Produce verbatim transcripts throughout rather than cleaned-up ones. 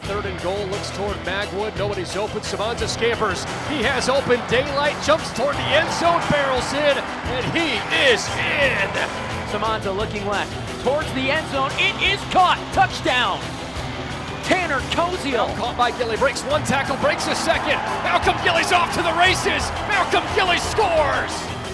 third and goal, looks toward Magwood. Nobody's open. Samanza scampers. He has open daylight, jumps toward the end zone, barrels in, and he is in. Samanza looking left towards the end zone. It is caught. Touchdown. Tanner Koziel. Caught by Gilly. Breaks one tackle, breaks a second. Malcolm Gilly's off to the races. Malcolm Gilly scores.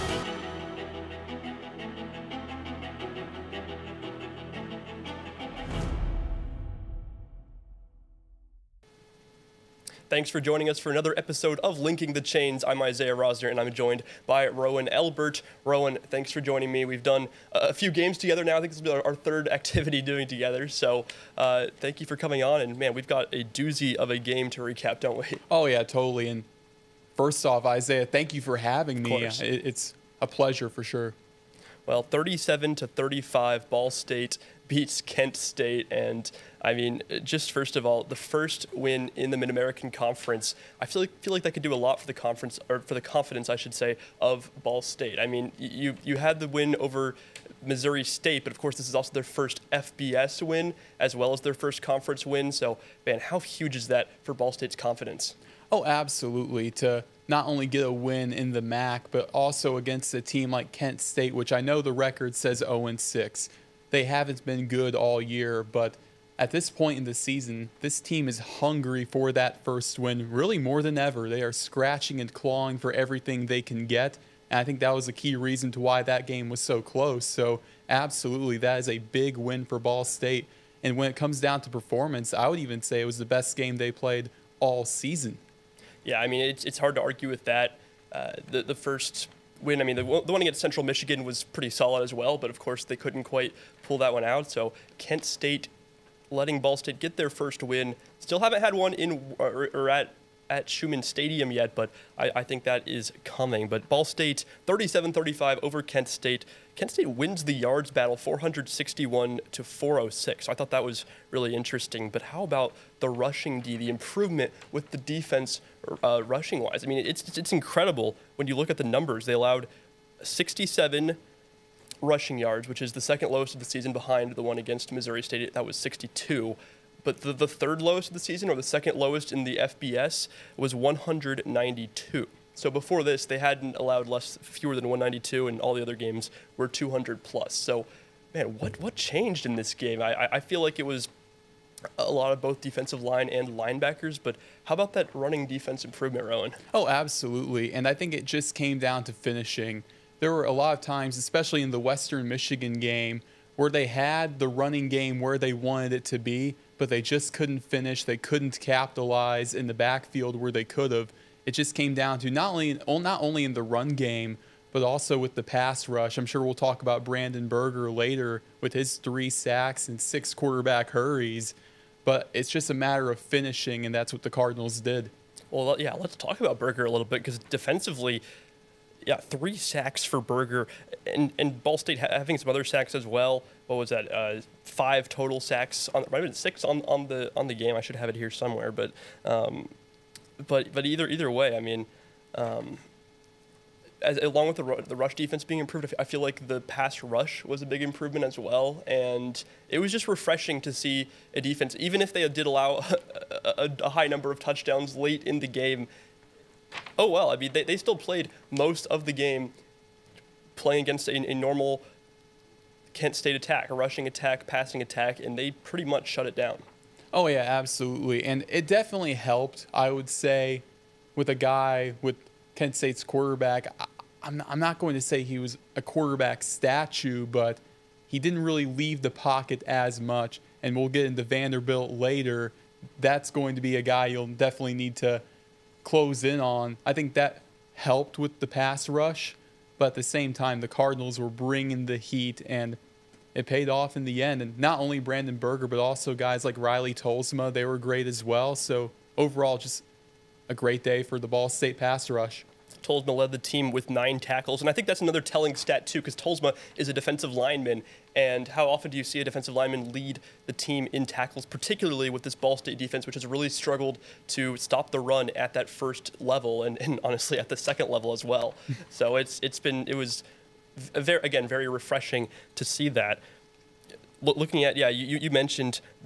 Thanks for joining us for another episode of Linking the Chains. I'm Isaiah Rosner, and I'm joined by Rowan Elbert. Rowan, thanks for joining me. We've done a few games together now. I think this is our third activity doing together. So uh, thank you for coming on. And, man, we've got a doozy of a game to recap, don't we? Oh, yeah, totally. And first off, Isaiah, thank you for having me. It, it's a pleasure for sure. Well, thirty-seven to thirty-five, Ball State beats Kent State. And, I mean, just first of all, the first win in the Mid-American Conference, I feel like, feel like that could do a lot for the conference, or for the confidence, I should say, of Ball State. I mean, you, you had the win over Missouri State, but of course this is also their first F B S win, as well as their first conference win. So, man, how huge is that for Ball State's confidence? Oh, absolutely. To not only get a win in the M A C, but also against a team like Kent State, which I know the record says oh and six. They haven't been good all year, but at this point in the season, this team is hungry for that first win, really more than ever. They are scratching and clawing for everything they can get, and I think that was a key reason to why that game was so close. So absolutely, that is a big win for Ball State. And when it comes down to performance, I would even say it was the best game they played all season. Yeah, I mean, it's it's hard to argue with that. Uh, the the first win, I mean, the, the one against Central Michigan was pretty solid as well, but of course they couldn't quite pull that one out. So Kent State letting Ball State get their first win. Still haven't had one in or, or at at Schumann Stadium yet, but I, I think that is coming. But Ball State thirty-seven thirty-five over Kent State. Kent State wins the yards battle four sixty-one to four oh six. So I thought that was really interesting. But how about the rushing D, the improvement with the defense uh, rushing wise? I mean, it's, it's it's incredible when you look at the numbers. They allowed sixty-seven rushing yards, which is the second lowest of the season behind the one against Missouri State. That was sixty-two. But the, the third lowest of the season, or the second lowest in the F B S, was one ninety-two. So before this, they hadn't allowed less, fewer than one ninety-two, and all the other games were two hundred plus. So, man, what what changed in this game? I I feel like it was a lot of both defensive line and linebackers, but how about that running defense improvement, Rowan? Oh, absolutely. And I think it just came down to finishing. There were a lot of times, especially in the Western Michigan game, where they had the running game where they wanted it to be, but they just couldn't finish. They couldn't capitalize in the backfield where they could have. It just came down to not only not only in the run game, but also with the pass rush. I'm sure we'll talk about Brandon Berger later with his three sacks and six quarterback hurries. But it's just a matter of finishing, and that's what the Cardinals did. Well, yeah, let's talk about Berger a little bit, because defensively, yeah, three sacks for Berger, and, and Ball State having some other sacks as well. What was that? Uh, five total sacks. On, might have been six on, on the on the game. I should have it here somewhere, but um, but but either either way, I mean, um, as, along with the the rush defense being improved, I feel like the pass rush was a big improvement as well, and it was just refreshing to see a defense, even if they did allow a, a, a high number of touchdowns late in the game. Oh, well, I mean, they, they still played most of the game playing against a, a normal Kent State attack, a rushing attack, passing attack, and they pretty much shut it down. Oh, yeah, absolutely. And it definitely helped, I would say, with a guy with Kent State's quarterback. I, I'm, not, I'm not going to say he was a quarterback statue, but he didn't really leave the pocket as much. And we'll get into Vanderbilt later. That's going to be a guy you'll definitely need to close in on. I think that helped with the pass rush, but at the same time, the Cardinals were bringing the heat, and it paid off in the end. And not only Brandon Berger, but also guys like Riley Tolsma, they were great as well. So overall, just a great day for the Ball State pass rush. Tolsma led the team with nine tackles, and I think that's another telling stat too, because Tolsma is a defensive lineman, and how often do you see a defensive lineman lead the team in tackles, particularly with this Ball State defense, which has really struggled to stop the run at that first level, and, and honestly at the second level as well. So it's it's been it was very, again, very refreshing to see that. Looking at, yeah, you, you mentioned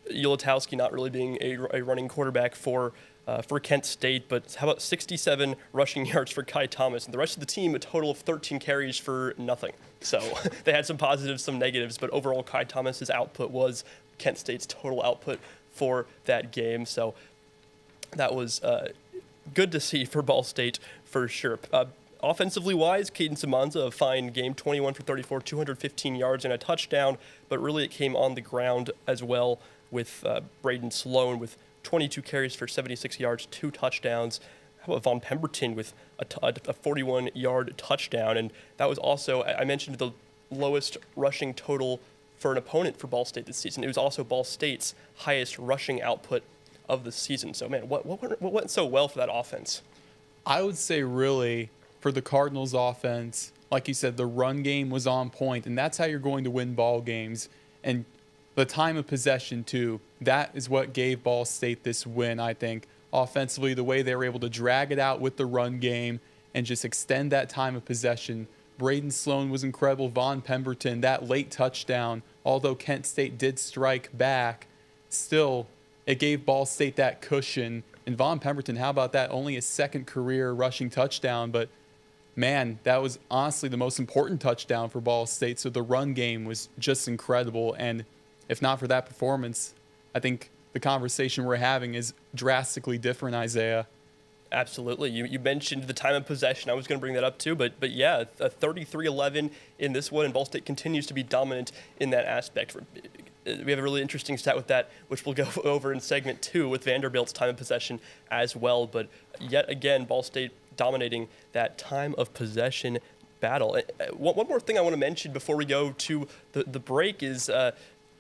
Ulatowski not really being a, a running quarterback for uh, for Kent State, but how about sixty-seven rushing yards for Kai Thomas, and the rest of the team a total of thirteen carries for nothing. So they had some positives, some negatives, but overall Kai Thomas's output was Kent State's total output for that game. So that was uh, good to see for Ball State for sure. Uh, Offensively wise, Caden Samanza, a fine game, twenty-one for thirty-four, two hundred fifteen yards and a touchdown, but really it came on the ground as well with uh, Braden Sloan with twenty-two carries for seventy-six yards, two touchdowns. How about Von Pemberton with a, t- a forty-one-yard touchdown? And that was also, I mentioned, the lowest rushing total for an opponent for Ball State this season. It was also Ball State's highest rushing output of the season. So, man, what, what, what went so well for that offense? I would say really for the Cardinals offense, like you said, the run game was on point, and that's how you're going to win ball games. And the time of possession, too, that is what gave Ball State this win, I think. Offensively, the way they were able to drag it out with the run game and just extend that time of possession. Braden Sloan was incredible. Von Pemberton, that late touchdown, although Kent State did strike back, still, it gave Ball State that cushion. And Von Pemberton, how about that? Only his second career rushing touchdown, but man, that was honestly the most important touchdown for Ball State. So the run game was just incredible. And if not for that performance, I think the conversation we're having is drastically different, Isaiah. Absolutely. You, you mentioned the time of possession. I was going to bring that up too, but but yeah, a thirty-three eleven in this one, and Ball State continues to be dominant in that aspect. We have a really interesting stat with that, which we'll go over in segment two with Vanderbilt's time of possession as well. But yet again, Ball State dominating that time of possession battle. One, one more thing I want to mention before we go to the, the break is uh,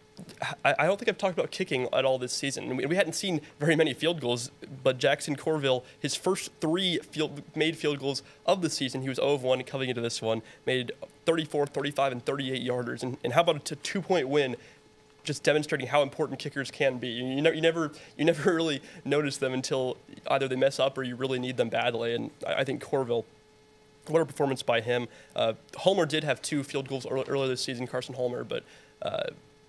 I, I don't think I've talked about kicking at all this season. We, we hadn't seen very many field goals, but Jackson Corville, his first three field, made field goals of the season, he was zero of one coming into this one, made thirty-four, thirty-five, and thirty-eight yarders. And, and how about a two-point win? Just demonstrating how important kickers can be. You, you, know, you never you never really notice them until either they mess up or you really need them badly. And I, I think Corville, what a performance by him. Uh, Homer did have two field goals early, earlier this season, Carson Homer, but uh,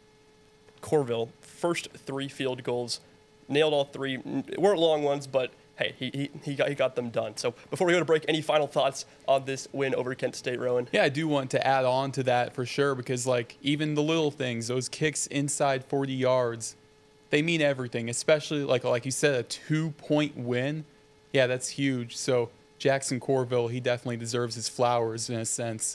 Corville, first three field goals, nailed all three. It weren't long ones, but hey, he, he, he, got, he got them done. So before we go to break, any final thoughts on this win over Kent State, Rowan? Yeah, I do want to add on to that for sure, because like even the little things, those kicks inside forty yards, they mean everything, especially like like you said, a two-point win. Yeah, that's huge. So Jackson Corville, he definitely deserves his flowers in a sense.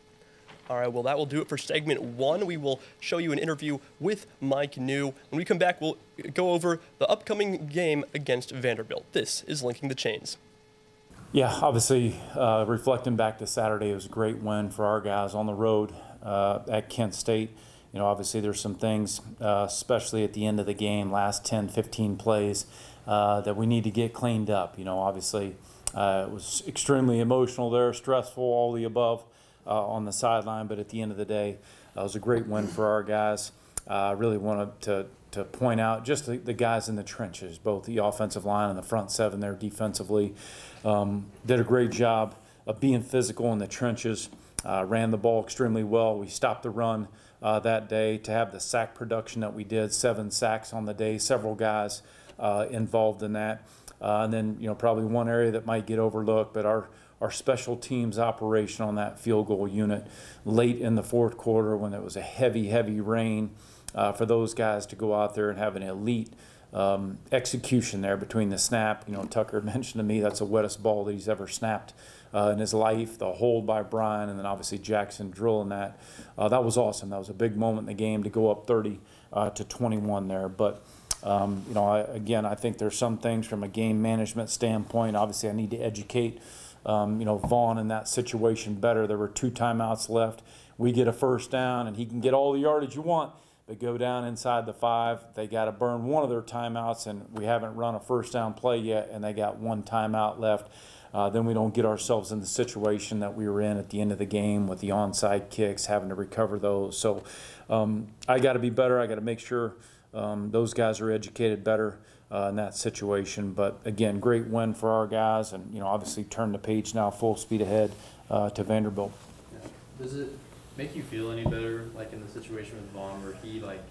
All right, well, that will do it for segment one. We will show you an interview with Mike New. When we come back, we'll go over the upcoming game against Vanderbilt. This is Linking the Chains. Yeah, obviously, uh, reflecting back to Saturday, it was a great win for our guys on the road uh, at Kent State. You know, obviously there's some things, uh, especially at the end of the game, last ten, fifteen plays, uh, that we need to get cleaned up. You know, obviously uh, it was extremely emotional there, stressful, all the above. Uh, on the sideline, but at the end of the day, uh, it was a great win for our guys. I uh, really wanted to, to point out just the, the guys in the trenches, both the offensive line and the front seven there defensively. Um, did a great job of being physical in the trenches, uh, ran the ball extremely well. We stopped the run uh, that day to have the sack production that we did, seven sacks on the day, several guys uh, involved in that. Uh, and then, you know, probably one area that might get overlooked, but our Our special teams operation on that field goal unit late in the fourth quarter when it was a heavy, heavy rain, uh, for those guys to go out there and have an elite um, execution there between the snap. You know, Tucker mentioned to me that's the wettest ball that he's ever snapped uh, in his life. The hold by Brian, and then obviously Jackson drilling that. Uh, that was awesome. That was a big moment in the game to go up thirty uh, to twenty-one there. But um, you know, I, again, I think there's some things from a game management standpoint. Obviously, I need to educate Um, you know, Vaughn in that situation better. There were two timeouts left. We get a first down, and he can get all the yardage you want, but go down inside the five. They got to burn one of their timeouts, and we haven't run a first down play yet, and they got one timeout left. Uh, then we don't get ourselves in the situation that we were in at the end of the game with the onside kicks, having to recover those. So um, I got to be better. I got to make sure um, those guys are educated better Uh, in that situation. But again, great win for our guys, and you know, obviously turn the page now, full speed ahead uh, to Vanderbilt. Yeah. Does it make you feel any better, like in the situation with Vaughn, where he like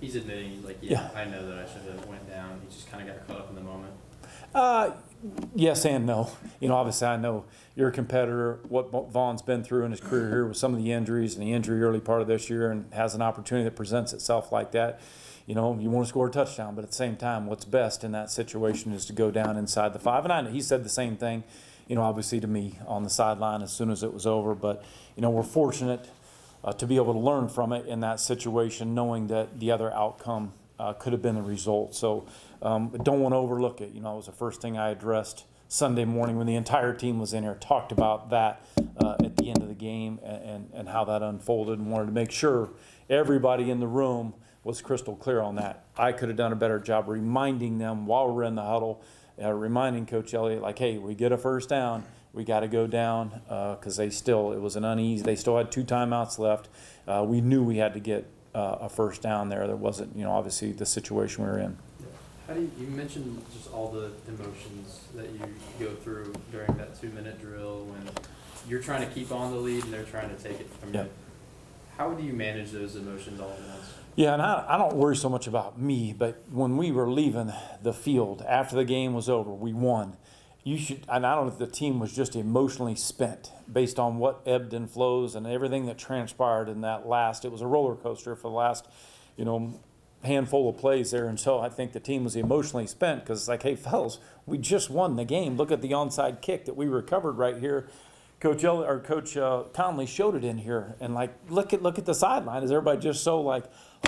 he's admitting, like, yeah, yeah, I know that I should have went down. He just kind of got caught up in the moment. Uh, yes and no. You know, obviously I know you're a competitor, what Vaughn's been through in his career here with some of the injuries and the injury early part of this year, and has an opportunity that presents itself like that. You know, you want to score a touchdown, but at the same time, what's best in that situation is to go down inside the five. And I know he said the same thing, you know, obviously to me on the sideline as soon as it was over. But, you know, we're fortunate uh, to be able to learn from it in that situation, knowing that the other outcome uh, could have been the result. So um, don't want to overlook it. You know, it was the first thing I addressed Sunday morning when the entire team was in here, talked about that uh, at the end of the game and, and, and how that unfolded, and wanted to make sure everybody in the room was crystal clear on that. I could have done a better job reminding them while we're in the huddle, uh, reminding Coach Elliott, like, hey, we get a first down, we got to go down, because uh, they still, it was an uneasy, they still had two timeouts left. Uh, we knew we had to get uh, a first down there. There wasn't, you know, obviously the situation we were in. How do you, you mentioned just all the emotions that you go through during that two-minute drill when you're trying to keep on the lead and they're trying to take it from yep. you. How do you manage those emotions all at once? Yeah, and I, I don't worry so much about me, but when we were leaving the field after the game was over, we won. You should, and I don't know if the team was just emotionally spent based on what ebbed and flows and everything that transpired in that last. It was a roller coaster for the last, you know, handful of plays there, and so I think the team was emotionally spent because it's like, hey, fellas, we just won the game. Look at the onside kick that we recovered right here. Coach El, or Coach uh, Conley showed it in here, and like, look at look at the sideline. Is everybody just so like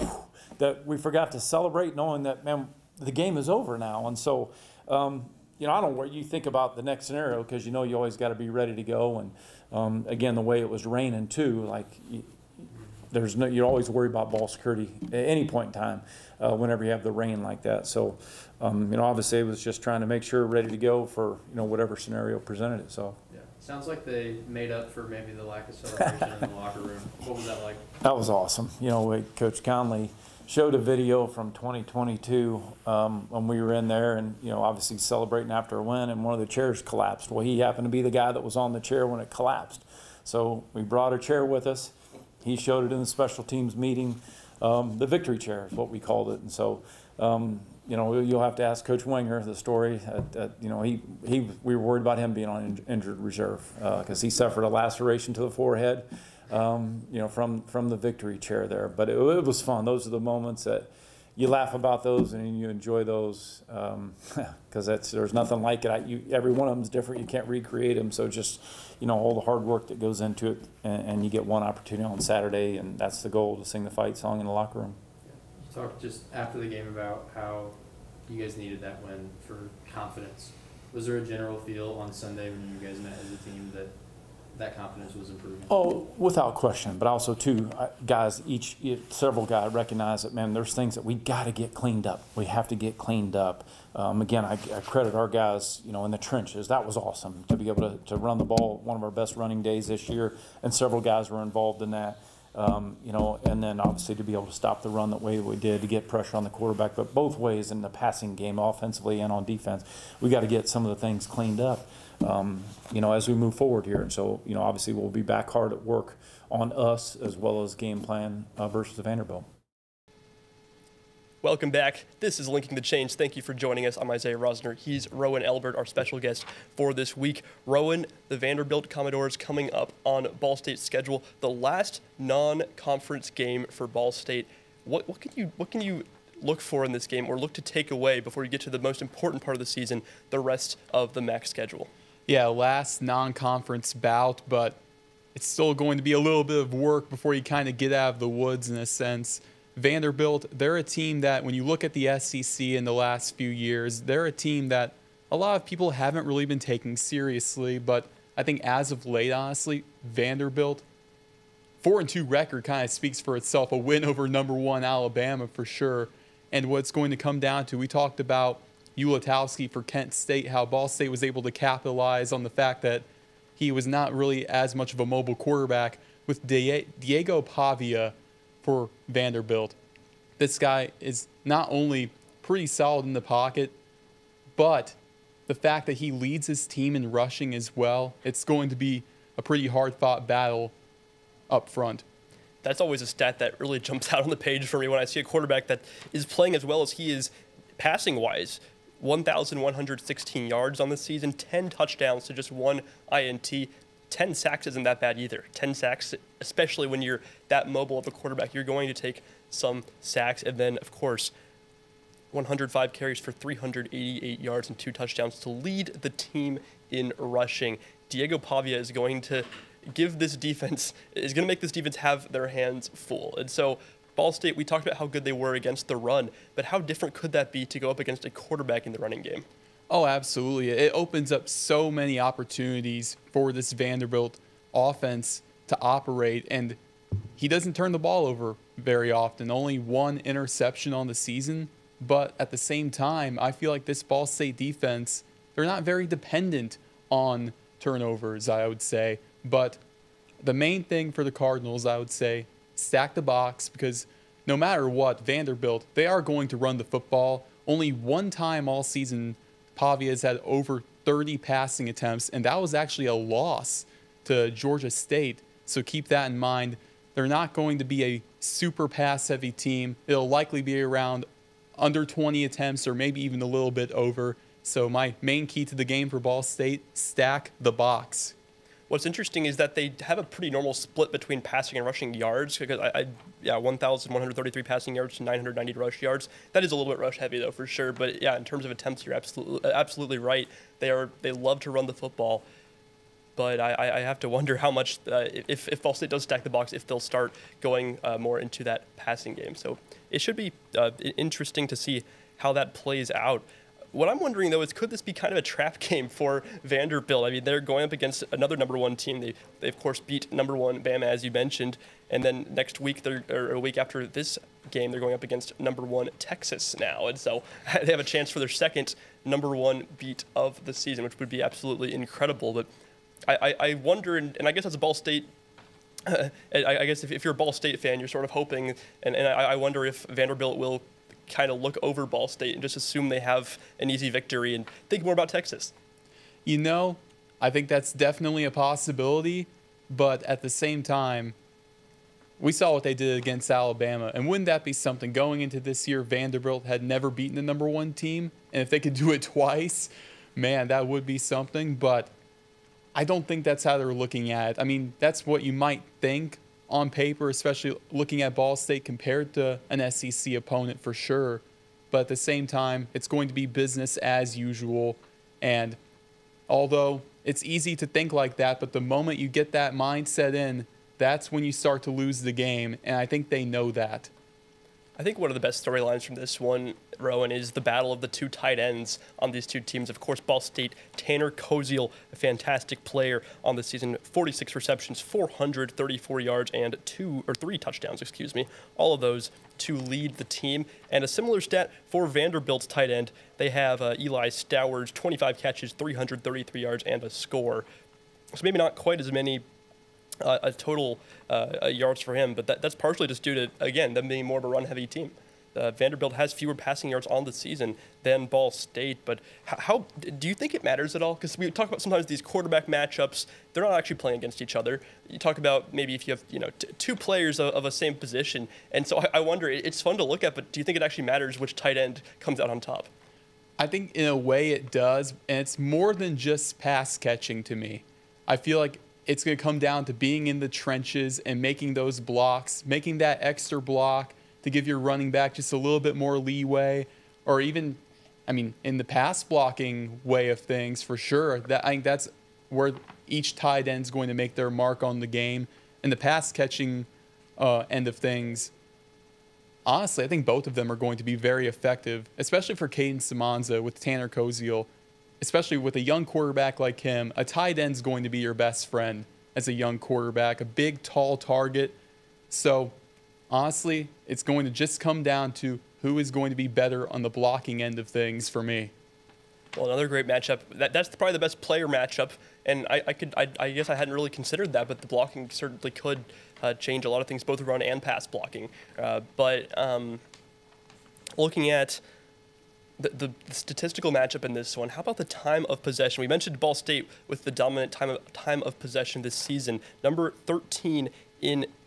that we forgot to celebrate, knowing that, man, the game is over now? And so, um, you know, I don't know where you think about the next scenario, because you know you always got to be ready to go. And um, again, the way it was raining too, like. You, There's no, you always worry about ball security at any point in time uh, whenever you have the rain like that. So, um, you know, obviously it was just trying to make sure ready to go for, you know, whatever scenario presented itself. Yeah. Sounds like they made up for maybe the lack of celebration in the locker room. What was that like? That was awesome. You know, Coach Conley showed a video from twenty twenty-two um, when we were in there and, you know, obviously celebrating after a win, and one of the chairs collapsed. Well, he happened to be the guy that was on the chair when it collapsed. So we brought a chair with us. He showed it in the special teams meeting. Um, the victory chair is what we called it. And so, um, you know, you'll have to ask Coach Wenger the story. At, at, you know, he, he we were worried about him being on in, injured reserve because uh, he suffered a laceration to the forehead, um, you know, from, from the victory chair there. But it, it was fun. Those are the moments that you laugh about those and you enjoy those because um, there's nothing like it. I, you, every one of them is different. You can't recreate them. So just, you know, all the hard work that goes into it, and, and you get one opportunity on Saturday, and that's the goal, to sing the fight song in the locker room. You talked just after the game about how you guys needed that win for confidence. Was there a general feel on Sunday when you guys met as a team that that confidence was improving? Oh, without question. But also, too, guys, each, several guys recognize that, man, there's things that we got to get cleaned up. We have to get cleaned up. Um, again, I, I credit our guys, you know, in the trenches. That was awesome to be able to, to run the ball, one of our best running days this year, and several guys were involved in that. Um, you know, and then obviously to be able to stop the run that way we did, to get pressure on the quarterback, but both ways in the passing game, offensively and on defense, we got to get some of the things cleaned up, um, you know, as we move forward here. And so, you know, obviously we'll be back hard at work on us as well as game plan uh, versus Vanderbilt. Welcome back. This is Linking the Change. Thank you for joining us. I'm Isaiah Rosner. He's Rowan Elbert, our special guest for this week. Rowan, the Vanderbilt Commodores coming up on Ball State's schedule, the last non-conference game for Ball State. What, what can you what can you look for in this game, or look to take away before you get to the most important part of the season, the rest of the M A C schedule? Yeah, last non-conference bout, but it's still going to be a little bit of work before you kind of get out of the woods in a sense. Vanderbilt, they're a team that when you look at the S E C in the last few years, they're a team that a lot of people haven't really been taking seriously. But I think as of late, honestly, Vanderbilt, four and two record kind of speaks for itself. A win over number one Alabama for sure. And what it's going to come down to, we talked about Ulatowski for Kent State, how Ball State was able to capitalize on the fact that he was not really as much of a mobile quarterback. With Diego Pavia for Vanderbilt, this guy is not only pretty solid in the pocket, but the fact that he leads his team in rushing as well, it's going to be a pretty hard-fought battle up front. that's always a stat that really jumps out on the page for me when I see a quarterback that is playing as well as he is passing-wise. one thousand one hundred sixteen yards on the season, ten touchdowns to just one I N T. ten sacks isn't that bad either. ten sacks, especially when you're that mobile of a quarterback, you're going to take some sacks. And then, of course, one hundred five carries for three hundred eighty-eight yards and two touchdowns to lead the team in rushing. Diego Pavia is going to give this defense, is going to make this defense have their hands full. And so Ball State, we talked about how good they were against the run, but how different could that be to go up against a quarterback in the running game? Oh, absolutely. It opens up so many opportunities for this Vanderbilt offense to operate, and he doesn't turn the ball over very often. Only one interception on the season, but at the same time, I feel like this Ball State defense, they're not very dependent on turnovers, I would say. But the main thing for the Cardinals, I would say, stack the box, because no matter what, Vanderbilt, they are going to run the football. Only one time all season, Pavia has had over thirty passing attempts, and that was actually a loss to Georgia State. So keep that in mind. They're not going to be a super pass-heavy team. It'll likely be around under twenty attempts or maybe even a little bit over. So my main key to the game for Ball State, stack the box. What's interesting is that they have a pretty normal split between passing and rushing yards. Because I, I yeah, one thousand one hundred thirty-three passing yards to nine hundred ninety rush yards. That is a little bit rush heavy though, for sure. But yeah, in terms of attempts, you're absolutely absolutely right. They are they love to run the football. But I, I have to wonder how much, uh, if, if Ball State does stack the box, if they'll start going uh, more into that passing game. So it should be uh, interesting to see how that plays out. What I'm wondering, though, is could this be kind of a trap game for Vanderbilt? I mean, they're going up against another number one team. They, they of course, beat number one Bama, as you mentioned. And then next week, they're, or a week after this game, they're going up against number one Texas now. And so they have a chance for their second number one beat of the season, which would be absolutely incredible. But I, I, I wonder, and, and I guess as a Ball State, uh, I, I guess if, if you're a Ball State fan, you're sort of hoping, and, and I, I wonder if Vanderbilt will kind of look over Ball State and just assume they have an easy victory and think more about Texas. You know, I think that's definitely a possibility, but at the same time, we saw what they did against Alabama, and wouldn't that be something? Going into this year, Vanderbilt had never beaten the number one team, and if they could do it twice, man, that would be something, but I don't think that's how they're looking at it. I mean, that's what you might think on paper, especially looking at Ball State compared to an S E C opponent for sure. But at the same time, it's going to be business as usual. And although it's easy to think like that, but the moment you get that mindset in, that's when you start to lose the game. And I think they know that. I think one of the best storylines from this one, Rowan, is the battle of the two tight ends on these two teams. Of course, Ball State, Tanner Koziel, a fantastic player on the season, forty-six receptions, four hundred thirty-four yards, and two or three touchdowns, excuse me. All of those to lead the team. And a similar stat for Vanderbilt's tight end, they have uh, Eli Stowers, twenty-five catches, three hundred thirty-three yards, and a score. So maybe not quite as many Uh, a total uh, yards for him, but that, that's partially just due to, again, them being more of a run-heavy team. Uh, Vanderbilt has fewer passing yards on the season than Ball State, but how, how do you think it matters at all? Because we talk about sometimes these quarterback matchups, they're not actually playing against each other. You talk about maybe if you have, you know, t- two players of, of a same position, and so I, I wonder, it's fun to look at, but do you think it actually matters which tight end comes out on top? I think in a way it does, and it's more than just pass catching to me. I feel like it's going to come down to being in the trenches and making those blocks, making that extra block to give your running back just a little bit more leeway, or even, I mean, in the pass blocking way of things, for sure. That I think that's where each tight end is going to make their mark on the game. And the pass catching uh, end of things, honestly, I think both of them are going to be very effective, especially for Caden Samanza with Tanner Koziel. Especially with a young quarterback like him, a tight end is going to be your best friend as a young quarterback, a big, tall target. So, honestly, it's going to just come down to who is going to be better on the blocking end of things for me. Well, another great matchup. That, that's probably the best player matchup, and I, I could, I, I guess I hadn't really considered that, but the blocking certainly could uh, change a lot of things, both run and pass blocking. Uh, but um, looking at The, the statistical matchup in this one, how about the time of possession? We mentioned Ball State with the dominant time of time of possession this season, number thirteen in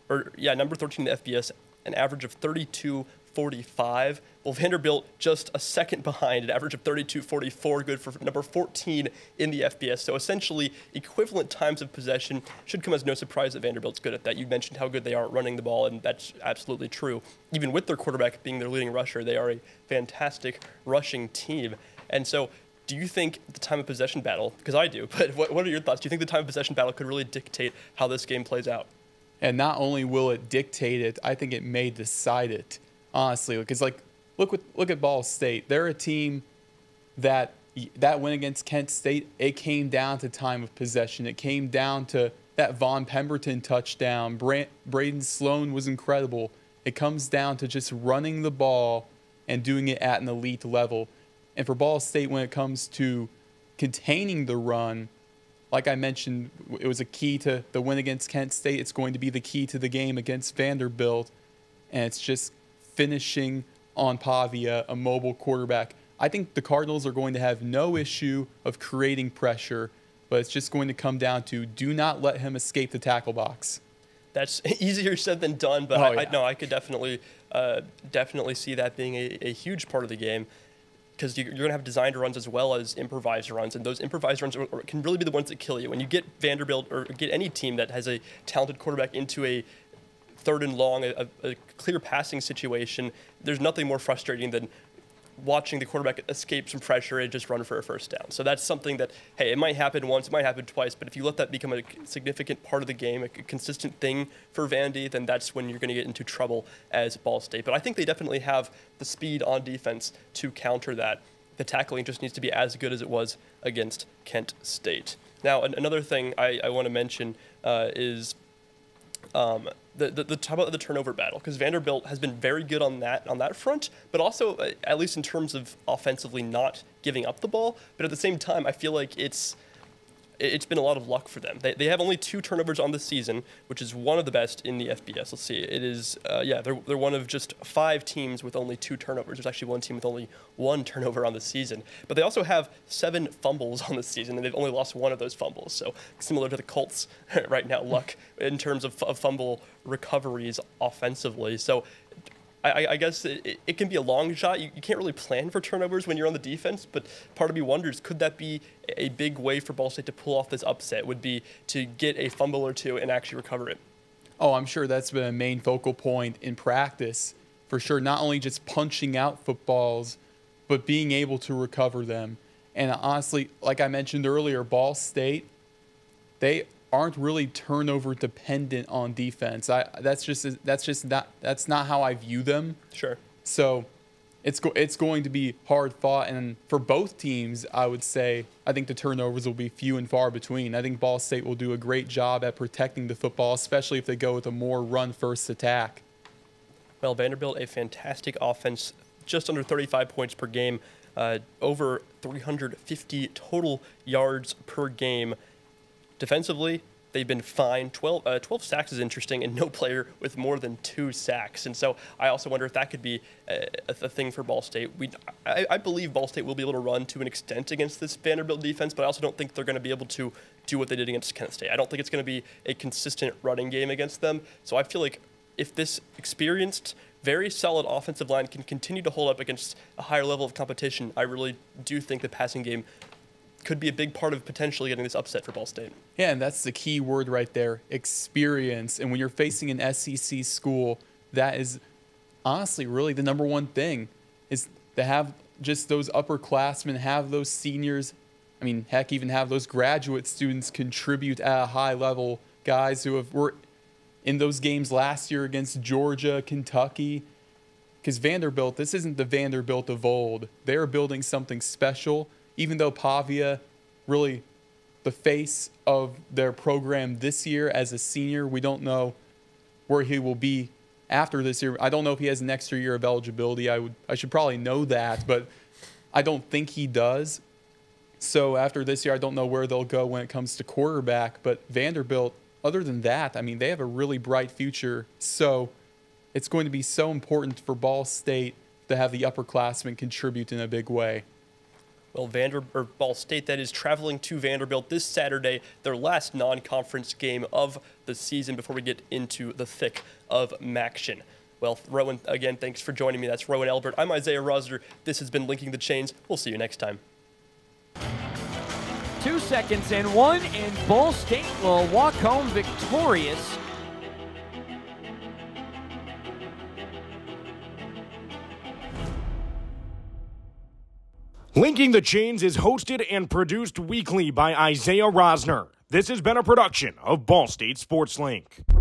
or yeah, number thirteen in the F B S, an average of thirty-two forty-five. Well, Vanderbilt just a second behind, an average of thirty-two forty-four, good for number fourteen in the F B S. So essentially, equivalent times of possession. Should come as no surprise that Vanderbilt's good at that. You mentioned how good they are at running the ball, and that's absolutely true. Even with their quarterback being their leading rusher, they are a fantastic rushing team. And so, do you think the time of possession battle, because I do, but what, what are your thoughts? Do you think the time of possession battle could really dictate how this game plays out? And not only will it dictate it, I think it may decide it, honestly. Because, like, look what, look at Ball State. They're a team that that win against Kent State, it came down to time of possession. It came down to that Von Pemberton touchdown. Bra- Braden Sloan was incredible. It comes down to just running the ball and doing it at an elite level. And for Ball State, when it comes to containing the run, like I mentioned, it was a key to the win against Kent State. It's going to be the key to the game against Vanderbilt. And it's just finishing on Pavia, a mobile quarterback. I think the Cardinals are going to have no issue of creating pressure, but it's just going to come down to do not let him escape the tackle box. That's easier said than done, but Oh, I, yeah. I, no, I could definitely, uh, definitely see that being a, a huge part of the game. Because you're going to have designed runs as well as improvised runs, and those improvised runs are, are, can really be the ones that kill you. When you get Vanderbilt or get any team that has a talented quarterback into a third and long, a, a clear passing situation, there's nothing more frustrating than watching the quarterback escape some pressure and just run for a first down. So that's something that, hey, it might happen once, it might happen twice, but if you let that become a significant part of the game, a consistent thing for Vandy, then that's when you're going to get into trouble as Ball State. But I think they definitely have the speed on defense to counter that. The tackling just needs to be as good as it was against Kent State. Now, an- another thing I, I want to mention uh, is um, the, the, the talk about the turnover battle, because Vanderbilt has been very good on that on that front, but also uh, at least in terms of offensively not giving up the ball. But at the same time, I feel like it's it's been a lot of luck for them. They, they have only two turnovers on the season, which is one of the best in the F B S. Let's see, it is uh, yeah they're they're one of just five teams with only two turnovers. There's actually one team with only one turnover on the season, but they also have seven fumbles on the season, and they've only lost one of those fumbles. So similar to the Colts right now, luck in terms of, of fumble recoveries offensively. So I, I guess it, it can be a long shot. You, you can't really plan for turnovers when you're on the defense, but part of me wonders, could that be a big way for Ball State to pull off this upset, would be to get a fumble or two and actually recover it? Oh, I'm sure that's been a main focal point in practice, for sure. Not only just punching out footballs, but being able to recover them. And honestly, like I mentioned earlier, Ball State, they aren't really turnover dependent on defense. I that's just that's just not that's not how I view them. Sure. So it's go, it's going to be hard fought, and for both teams, I would say I think the turnovers will be few and far between. I think Ball State will do a great job at protecting the football, especially if they go with a more run-first attack. Well, Vanderbilt, a fantastic offense, just under thirty-five points per game, uh, over three hundred fifty total yards per game. Defensively, they've been fine. twelve, uh, twelve sacks is interesting, and no player with more than two sacks. And so I also wonder if that could be a, a thing for Ball State. We, I, I believe Ball State will be able to run to an extent against this Vanderbilt defense, but I also don't think they're going to be able to do what they did against Kent State. I don't think it's going to be a consistent running game against them. So I feel like if this experienced, very solid offensive line can continue to hold up against a higher level of competition, I really do think the passing game could be a big part of potentially getting this upset for Ball State. Yeah, and that's the key word right there, experience. And when you're facing an S E C school, that is honestly really the number one thing, is to have just those upperclassmen, have those seniors, I mean, heck, even have those graduate students contribute at a high level, guys who have were in those games last year against Georgia, Kentucky. Because Vanderbilt, this isn't the Vanderbilt of old. They're building something special. Even though Pavia, really the face of their program this year as a senior, we don't know where he will be after this year. I don't know if he has an extra year of eligibility. I would, I should probably know that, but I don't think he does. So after this year, I don't know where they'll go when it comes to quarterback. But Vanderbilt, other than that, I mean, they have a really bright future. So it's going to be so important for Ball State to have the upperclassmen contribute in a big way. Well, Vander or Ball State, that is, traveling to Vanderbilt this Saturday, their last non-conference game of the season before we get into the thick of Maction. Well, Rowan, again, thanks for joining me. That's Rowan Elbert. I'm Isaiah Rosner. This has been Linking the Chains. We'll see you next time. Two seconds and one, and Ball State will walk home victorious. Linking the Chains is hosted and produced weekly by Isaiah Rosner. This has been a production of Ball State Sports Link.